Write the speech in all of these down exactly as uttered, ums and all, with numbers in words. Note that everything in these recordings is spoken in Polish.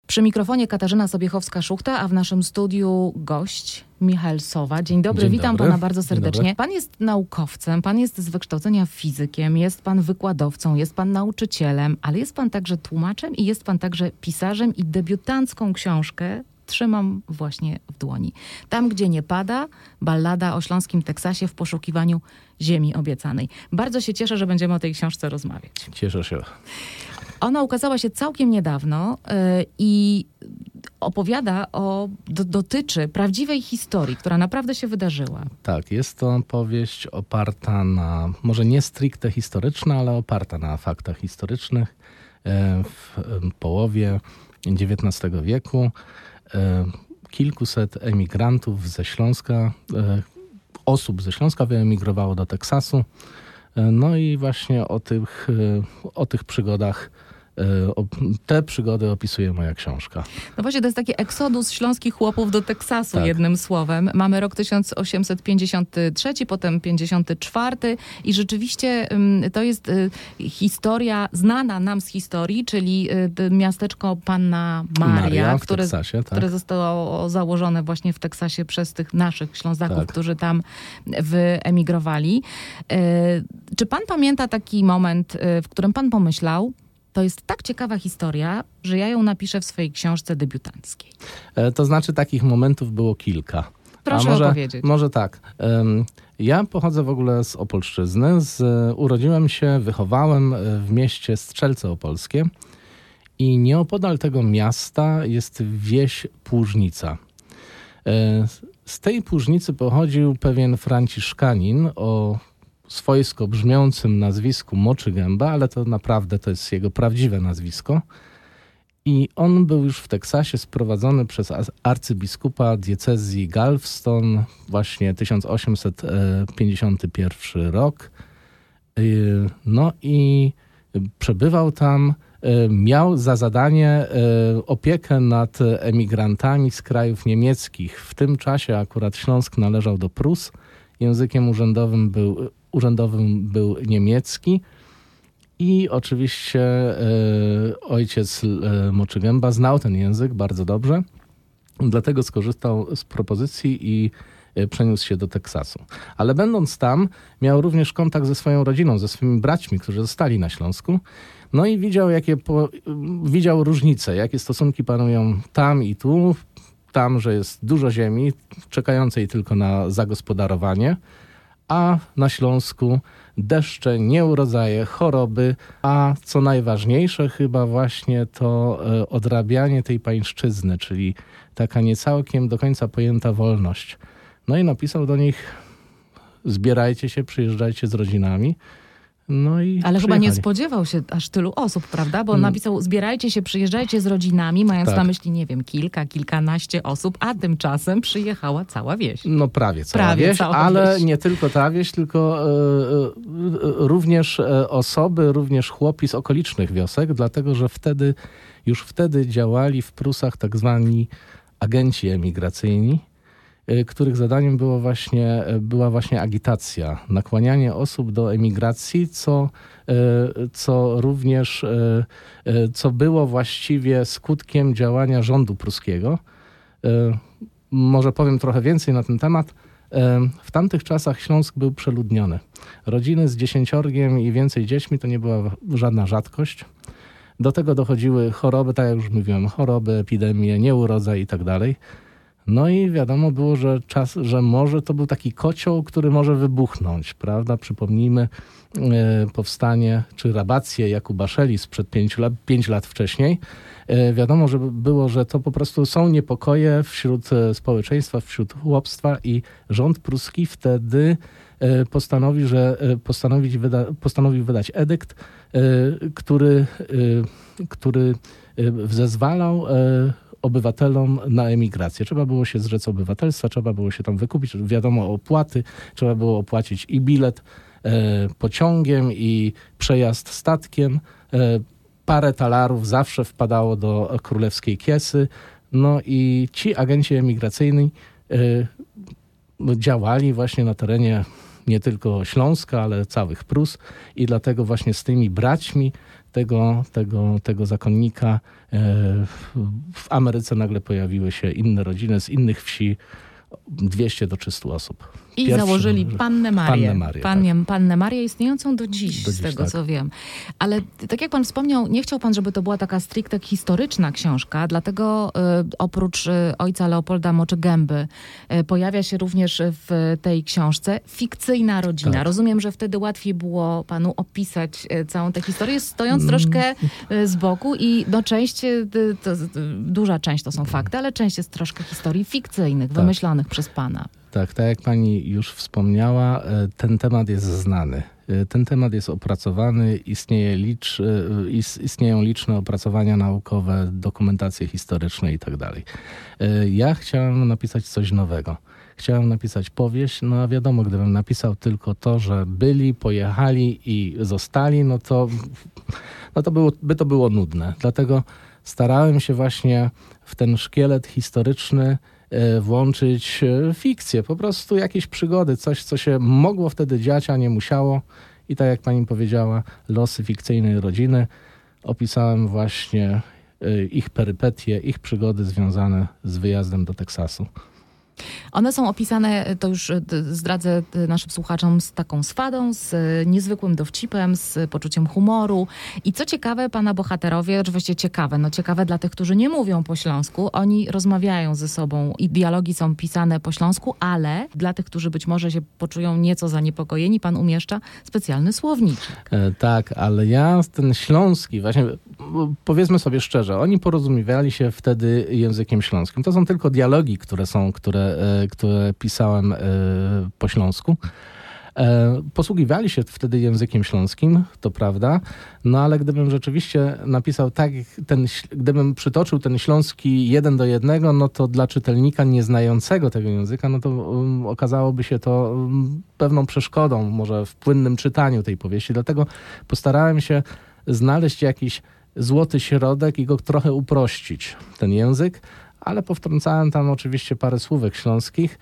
Przy mikrofonie Katarzyna Sobiechowska-Szuchta, a w naszym studiu gość Michał Sowa. Dzień dobry, Dzień witam dobry. pana bardzo serdecznie. Pan jest naukowcem, pan jest z wykształcenia fizykiem, jest pan wykładowcą, jest pan nauczycielem, ale jest pan także tłumaczem i jest pan także pisarzem i debiutancką książkę trzymam właśnie w dłoni. Tam, gdzie nie pada, ballada o śląskim Teksasie w poszukiwaniu ziemi obiecanej. Bardzo się cieszę, że będziemy o tej książce rozmawiać. Cieszę się. Ona ukazała się całkiem niedawno yy, i opowiada o, do, dotyczy prawdziwej historii, która naprawdę się wydarzyła. Tak, jest to powieść oparta na, może nie stricte historyczna, ale oparta na faktach historycznych w połowie dziewiętnastego wieku. Kilkuset emigrantów ze Śląska, osób ze Śląska wyemigrowało do Teksasu. No i właśnie o tych, o tych przygodach, te przygody opisuje moja książka. No właśnie, to jest taki eksodus śląskich chłopów do Teksasu, tak. Jednym słowem. Mamy rok tysiąc osiemset pięćdziesiąty trzeci, potem pięćdziesiąty czwarty i rzeczywiście to jest historia znana nam z historii, czyli miasteczko Panna Maria, Maria w które, Teksasie, tak. które zostało założone właśnie w Teksasie przez tych naszych Ślązaków, tak. którzy tam wyemigrowali. Czy pan pamięta taki moment, w którym pan pomyślał, to jest tak ciekawa historia, że ja ją napiszę w swojej książce debiutanckiej? To znaczy takich momentów było kilka. Proszę może, opowiedzieć. Może tak. Ja pochodzę w ogóle z Opolszczyzny. Z, urodziłem się, wychowałem w mieście Strzelce Opolskie i nieopodal tego miasta jest wieś Płużnica. Z tej Płużnicy pochodził pewien Franciszkanin o swojsko brzmiącym nazwisku Moczygęba, ale to naprawdę to jest jego prawdziwe nazwisko. I on był już w Teksasie sprowadzony przez arcybiskupa diecezji Galveston, właśnie tysiąc osiemset pięćdziesiąty pierwszy rok. No i przebywał tam, miał za zadanie opiekę nad emigrantami z krajów niemieckich. W tym czasie akurat Śląsk należał do Prus. Językiem urzędowym był urzędowym był niemiecki i oczywiście e, ojciec e, Moczygęba znał ten język bardzo dobrze, dlatego skorzystał z propozycji i e, przeniósł się do Teksasu. Ale będąc tam miał również kontakt ze swoją rodziną, ze swoimi braćmi, którzy zostali na Śląsku. No i widział, jakie po, widział różnice, jakie stosunki panują tam i tu. Tam, że jest dużo ziemi czekającej tylko na zagospodarowanie, a na Śląsku deszcze, nieurodzaje, choroby, a co najważniejsze chyba właśnie to odrabianie tej pańszczyzny, czyli taka nie całkiem do końca pojęta wolność. No i napisał do nich: zbierajcie się, przyjeżdżajcie z rodzinami. No i Ale chyba nie spodziewał się aż tylu osób, prawda? Bo on napisał: zbierajcie się, przyjeżdżajcie z rodzinami, mając tak. na myśli, nie wiem, kilka, kilkanaście osób, a tymczasem przyjechała cała wieś. No prawie cała prawie wieś, cała ale wieś. nie tylko ta wieś, tylko e, e, również osoby, również chłopi z okolicznych wiosek, dlatego że wtedy, już wtedy działali w Prusach tak zwani agenci emigracyjni, których zadaniem było właśnie, była właśnie agitacja, nakłanianie osób do emigracji, co, co również co było właściwie skutkiem działania rządu pruskiego. Może powiem trochę więcej na ten temat. W tamtych czasach Śląsk był przeludniony. Rodziny z dziesięciorgiem i więcej dziećmi to nie była żadna rzadkość. Do tego dochodziły choroby, tak jak już mówiłem, choroby, epidemie, nieurodzaj i tak dalej. No i wiadomo było, że czas, że może to był taki kocioł, który może wybuchnąć, prawda? Przypomnijmy e, powstanie czy rabację Jakuba Szeli sprzed pięciu lat, pięć lat wcześniej. E, wiadomo, że było, że to po prostu są niepokoje wśród społeczeństwa, wśród chłopstwa i rząd pruski wtedy e, postanowi, że e, postanowić wyda, postanowił wydać edykt, e, który, e, który e, zezwalał e, obywatelom na emigrację. Trzeba było się zrzec obywatelstwa, trzeba było się tam wykupić, wiadomo, opłaty, trzeba było opłacić i bilet e, pociągiem, i przejazd statkiem. E, parę talarów zawsze wpadało do królewskiej kiesy. No i ci agenci emigracyjni e, działali właśnie na terenie nie tylko Śląska, ale całych Prus i dlatego właśnie z tymi braćmi tego, tego, tego zakonnika w Ameryce nagle pojawiły się inne rodziny z innych wsi, dwieście do trzystu osób. I Pierwszy, założyli Pannę Marię. Pannę Marię, Pannę, tak. Pannę Marię istniejącą do dziś, Do z dziś, tego tak. co wiem. Ale tak jak pan wspomniał, nie chciał pan, żeby to była taka stricte historyczna książka, dlatego y, oprócz y, ojca Leopolda Moczygęby y, pojawia się również w tej książce fikcyjna rodzina. Tak. Rozumiem, że wtedy łatwiej było panu opisać y, całą tę historię, stojąc mm. troszkę y, z boku i no część, y, to, y, duża część to są fakty, ale część jest troszkę historii fikcyjnych, tak. wymyślonych przez pana. Tak, tak jak pani już wspomniała, ten temat jest znany. Ten temat jest opracowany, istnieje licz, istnieją liczne opracowania naukowe, dokumentacje historyczne i tak dalej. Ja chciałem napisać coś nowego. Chciałem napisać powieść, no a wiadomo, gdybym napisał tylko to, że byli, pojechali i zostali, no to, no to było, by to było nudne. Dlatego starałem się właśnie w ten szkielet historyczny włączyć fikcję, po prostu jakieś przygody, coś, co się mogło wtedy dziać, a nie musiało. I tak jak pani powiedziała, losy fikcyjnej rodziny. Opisałem właśnie ich perypetie, ich przygody związane z wyjazdem do Teksasu. One są opisane, to już zdradzę naszym słuchaczom, z taką swadą, z niezwykłym dowcipem, z poczuciem humoru. I co ciekawe, pana bohaterowie, oczywiście ciekawe, no ciekawe dla tych, którzy nie mówią po śląsku, oni rozmawiają ze sobą i dialogi są pisane po śląsku, ale dla tych, którzy być może się poczują nieco zaniepokojeni, pan umieszcza specjalny słowniczek. E, tak, ale ja ten śląski, właśnie powiedzmy sobie szczerze, oni porozumiewali się wtedy językiem śląskim. To są tylko dialogi, które są, które które pisałem po śląsku. Posługiwali się wtedy językiem śląskim, to prawda, no ale gdybym rzeczywiście napisał tak, ten, gdybym przytoczył ten śląski jeden do jednego, no to dla czytelnika nieznającego tego języka, no to um, okazałoby się to um, pewną przeszkodą może w płynnym czytaniu tej powieści. Dlatego postarałem się znaleźć jakiś złoty środek i go trochę uprościć, ten język, ale powtrącałem tam oczywiście parę słówek śląskich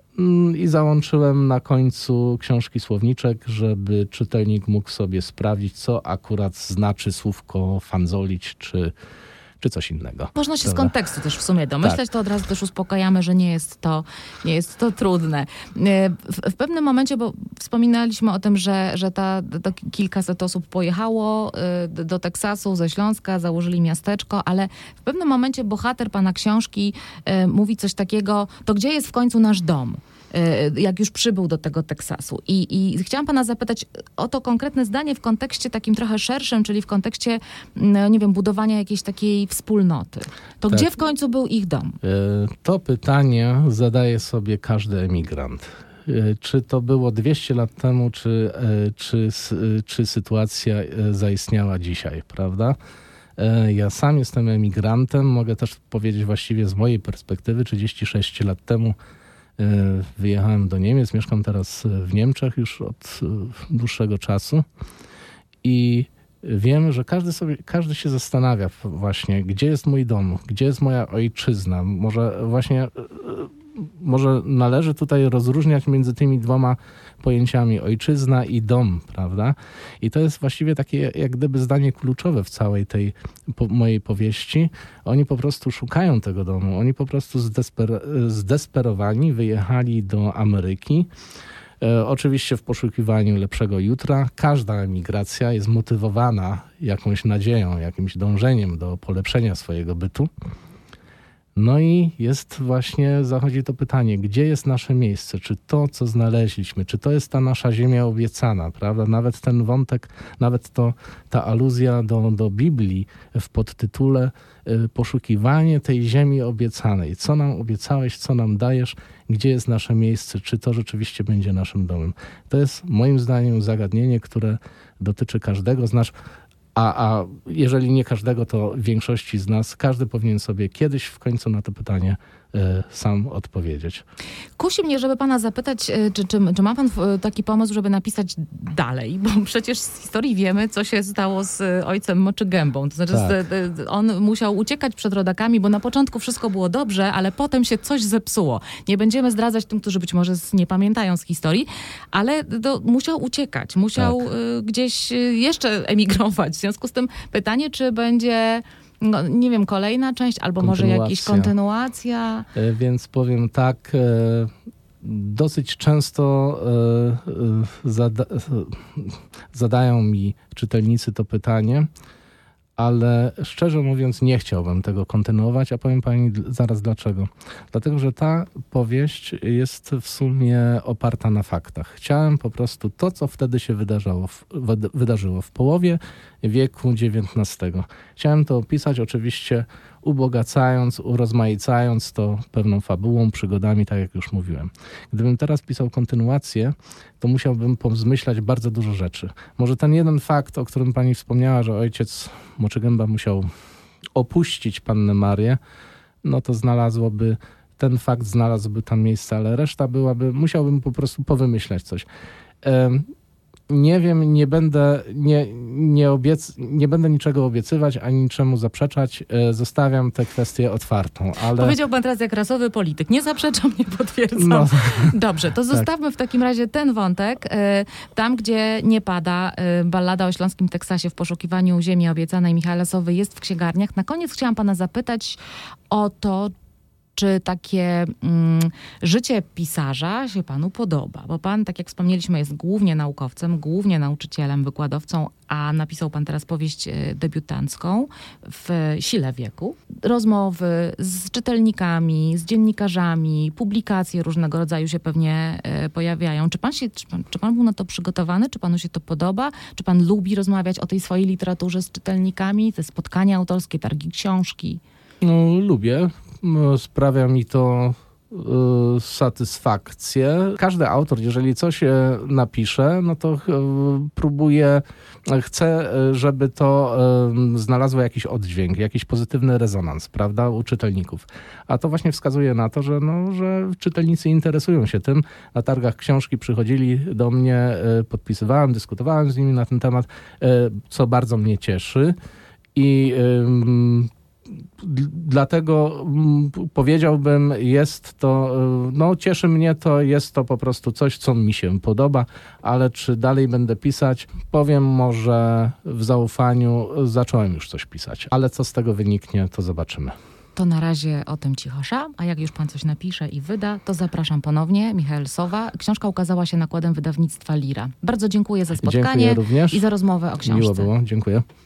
i załączyłem na końcu książki słowniczek, żeby czytelnik mógł sobie sprawdzić, co akurat znaczy słówko fanzolić czy, czy coś innego. Można się Dobra. z kontekstu też w sumie domyśleć, tak. To od razu też uspokajamy, że nie jest to, nie jest to trudne. W, w pewnym momencie, bo wspominaliśmy o tym, że, że ta, to kilkaset osób pojechało do Teksasu ze Śląska, założyli miasteczko, ale w pewnym momencie bohater pana książki mówi coś takiego, to gdzie jest w końcu nasz dom? Jak już przybył do tego Teksasu. I, I chciałam pana zapytać o to konkretne zdanie w kontekście takim trochę szerszym, czyli w kontekście, no, nie wiem, budowania jakiejś takiej wspólnoty. To tak. Gdzie w końcu był ich dom? To pytanie zadaje sobie każdy emigrant. Czy to było dwieście lat temu, czy, czy, czy sytuacja zaistniała dzisiaj, prawda? Ja sam jestem emigrantem, mogę też powiedzieć właściwie z mojej perspektywy, trzydzieści sześć lat temu wyjechałem do Niemiec, mieszkam teraz w Niemczech już od dłuższego czasu i wiem, że każdy sobie, każdy się zastanawia właśnie, gdzie jest mój dom, gdzie jest moja ojczyzna. Może właśnie, może należy tutaj rozróżniać między tymi dwoma pojęciami ojczyzna i dom, prawda? I to jest właściwie takie jak gdyby zdanie kluczowe w całej tej po, mojej powieści. Oni po prostu szukają tego domu. Oni po prostu zdesper, zdesperowani wyjechali do Ameryki. E, oczywiście w poszukiwaniu lepszego jutra. Każda emigracja jest motywowana jakąś nadzieją, jakimś dążeniem do polepszenia swojego bytu. No i jest właśnie, zachodzi to pytanie, gdzie jest nasze miejsce? Czy to, co znaleźliśmy, czy to jest ta nasza ziemia obiecana, prawda? Nawet ten wątek, nawet to, ta aluzja do, do Biblii w podtytule y, poszukiwanie tej ziemi obiecanej. Co nam obiecałeś, co nam dajesz, gdzie jest nasze miejsce, czy to rzeczywiście będzie naszym domem? To jest moim zdaniem zagadnienie, które dotyczy każdego z nas. A, a jeżeli nie każdego, to większości z nas, każdy powinien sobie kiedyś w końcu na to pytanie sam odpowiedzieć. Kusi mnie, żeby pana zapytać, czy, czy, czy ma pan taki pomysł, żeby napisać dalej? Bo przecież z historii wiemy, co się stało z ojcem Moczygębą. To znaczy, Tak. on musiał uciekać przed rodakami, bo na początku wszystko było dobrze, ale potem się coś zepsuło. Nie będziemy zdradzać tym, którzy być może nie pamiętają z historii, ale to musiał uciekać, musiał tak. gdzieś jeszcze emigrować. W związku z tym pytanie, czy będzie... No, nie wiem, kolejna część, albo może jakaś kontynuacja. Więc powiem tak, dosyć często zada zadają mi czytelnicy to pytanie, ale szczerze mówiąc nie chciałbym tego kontynuować, a powiem pani zaraz dlaczego. Dlatego, że ta powieść jest w sumie oparta na faktach. Chciałem po prostu to, co wtedy się wydarzało, w, wydarzyło w połowie wieku dziewiętnastego. Chciałem to opisać oczywiście ubogacając, urozmaicając to pewną fabułą, przygodami, tak jak już mówiłem. Gdybym teraz pisał kontynuację, to musiałbym pozmyślać bardzo dużo rzeczy. Może ten jeden fakt, o którym pani wspomniała, że ojciec Moczygęba musiał opuścić Pannę Marię, no to znalazłoby, ten fakt znalazłby tam miejsce, ale reszta byłaby, musiałbym po prostu powymyślać coś. Um, Nie wiem, nie będę, nie, nie, obiec, nie będę niczego obiecywać, ani niczemu zaprzeczać. Zostawiam tę kwestię otwartą. Ale... Powiedział pan teraz jak rasowy polityk. Nie zaprzeczam, nie potwierdzam. No. Dobrze, to zostawmy tak. w takim razie ten wątek. Tam, gdzie nie pada, ballada o śląskim Teksasie w poszukiwaniu ziemi obiecanej Michała Sowy jest w księgarniach. Na koniec chciałam pana zapytać o to, czy takie mm, życie pisarza się panu podoba? Bo pan, tak jak wspomnieliśmy, jest głównie naukowcem, głównie nauczycielem, wykładowcą, a napisał pan teraz powieść debiutancką w sile wieku. Rozmowy z czytelnikami, z dziennikarzami, publikacje różnego rodzaju się pewnie e, pojawiają. Czy pan, się, czy, pan, czy pan był na to przygotowany? Czy panu się to podoba? Czy pan lubi rozmawiać o tej swojej literaturze z czytelnikami? Te spotkania autorskie, targi książki? No, lubię. Sprawia mi to y, satysfakcję. Każdy autor, jeżeli coś y, napisze, no to y, próbuje, chce, żeby to y, znalazło jakiś oddźwięk, jakiś pozytywny rezonans, prawda, u czytelników. A to właśnie wskazuje na to, że, no, że czytelnicy interesują się tym. Na targach książki przychodzili do mnie, y, podpisywałem, dyskutowałem z nimi na ten temat, y, co bardzo mnie cieszy. I y, Dlatego powiedziałbym, jest to, no cieszy mnie to, jest to po prostu coś, co mi się podoba, ale czy dalej będę pisać? Powiem może w zaufaniu, zacząłem już coś pisać, ale co z tego wyniknie, to zobaczymy. To na razie o tym cichosza, a jak już pan coś napisze i wyda, to zapraszam ponownie. Michał Sowa. Książka ukazała się nakładem wydawnictwa Lira. Bardzo dziękuję za spotkanie dziękuję również. I za rozmowę o książce. Miło było, dziękuję.